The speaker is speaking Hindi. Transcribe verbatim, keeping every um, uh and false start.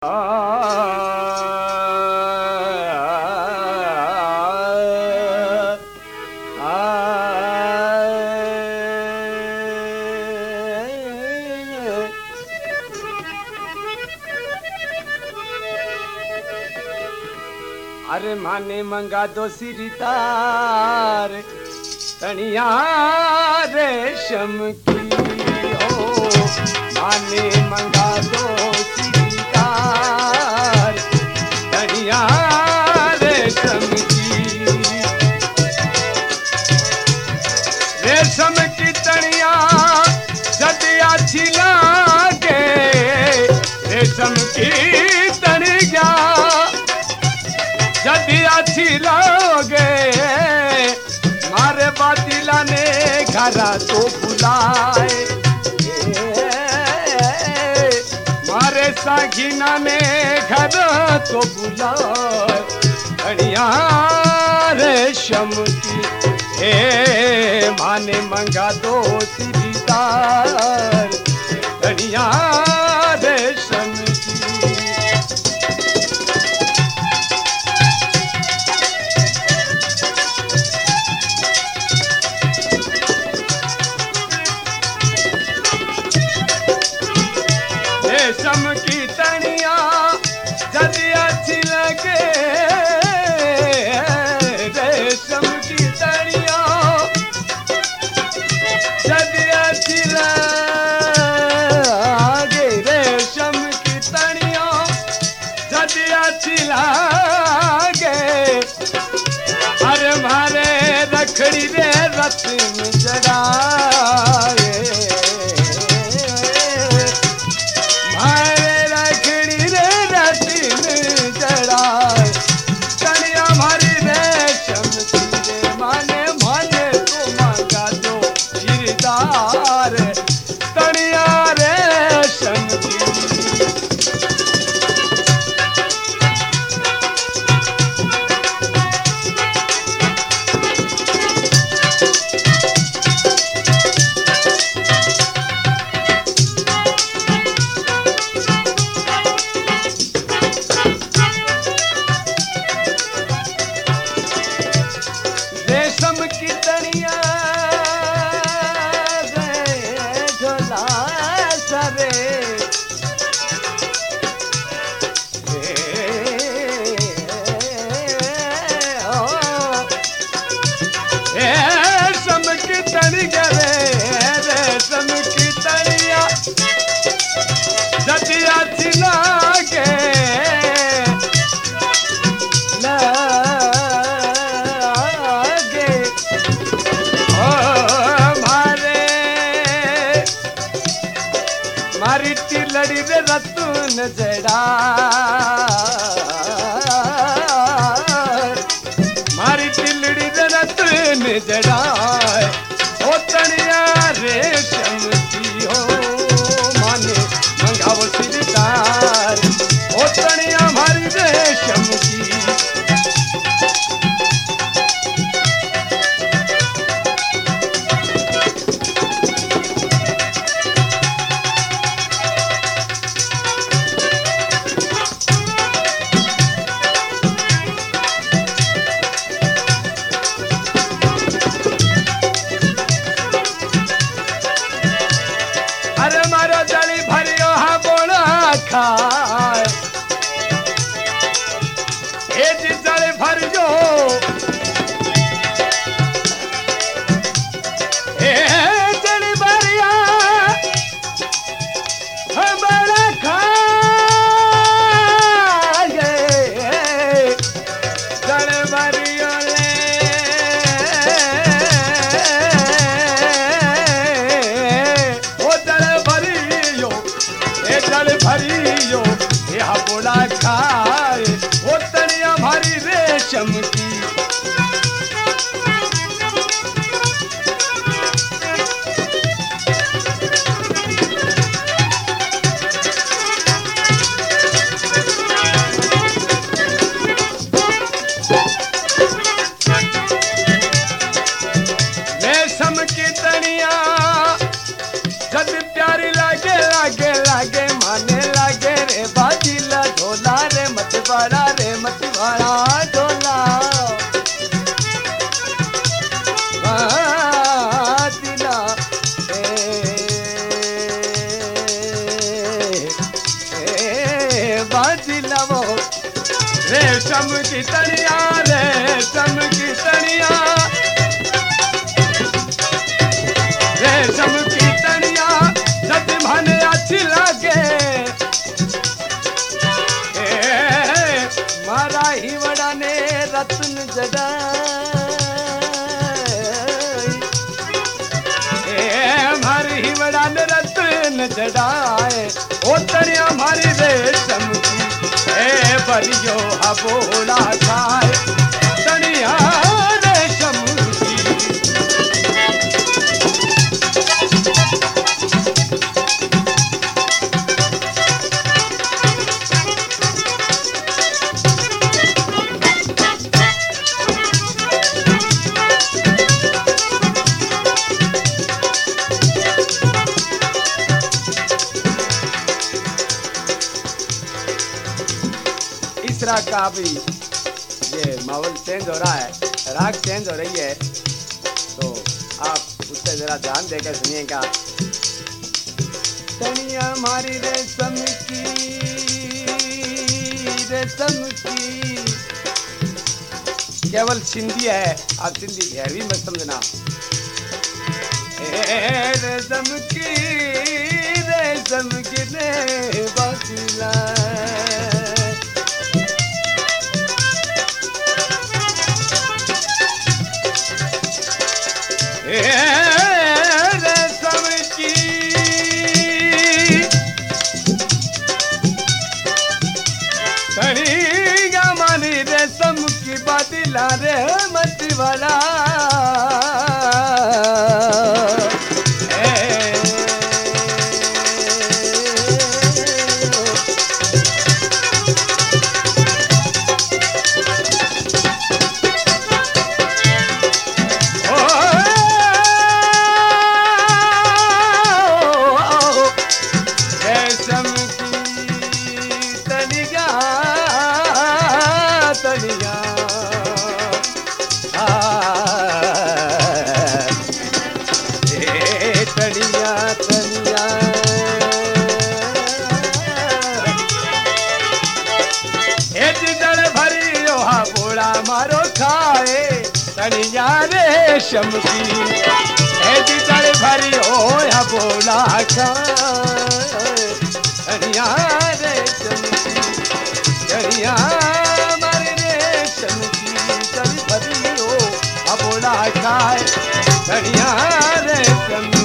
अरे माने मंगा दो सिरतार तनिया रेशम की हो, माने मंगा दो सिरतार तनिया रेशम की, रेशम की तनिया जदिया छिलागे, रेशम की तनिया जदी अच्छी लोगे, मारे बातिला ने घरा तो बुलाए, मारे सागिना ने घर तो बुलाए, बढ़िया रेशम की हे माने मंगा दो सिरतार बढ़िया रेशम की। रेशम की तनिया जदी अच्छी लगे, रेशम की तनिया जदी अच्छी लगे, रेशम की तनिया जदी अच्छी लगे, अरे मारे रखड़ी रे रत्न जड़ाए, तनिया रेशम की। रेशम की तनिया रेशम की तनिया रे, रेशम की तनिया जदी अच्छी लागे, लागे ओ मारे मारी तिलड़ी रे रतन जड़ा, मारी तिलड़ी रे रतन जड़ाए, ओ तनिया रेशम की हो, माने मंगाओ सिरतार, ओ तनिया मारी रेशम की। अरे मारो जली भरियो हा बोला खाए, ए जी जली भरियो, ए जली भरिया हमारा खाए, जली भरियो ले जल भरियो यह बोला खाए, वो तनिया भारी रेशम की। रेशम की तनिया जब प्यारी लागे लागे लागे माने लागे रे बाजिला बाजी लवो रेशम की तनिया रेशम की तनिया रेशम की तनिया सच माने अच्छी लगे ए, मारा ही बड़ा ने रत्न जड़ा हमारी ही बड़ा ने रत्न जड़ाए ओ तनिया हमारी रेशम की ए बरियो अबोला खाए तनिया रेशम की राग का भी ये माहौल चेंज हो रहा है, राग चेंज हो रही है, तो आप उससे जरा ध्यान देकर सुनिएगा। तनिया हमारी रेशम की रेशम की केवल सिंधी है, आप सिंधी है भी मत समझना। रेशम की रेशम की ने बसिला रेशम की तनिया मानी रेशम की बादला रे मत वाला मारो खाए तनिया रेशम की ऐसी तड़ भरी हो या बोला खाए तनिया रेशम की तनिया मारे रेशम की तड़ भरी हो या बोला खाए तनिया रेशम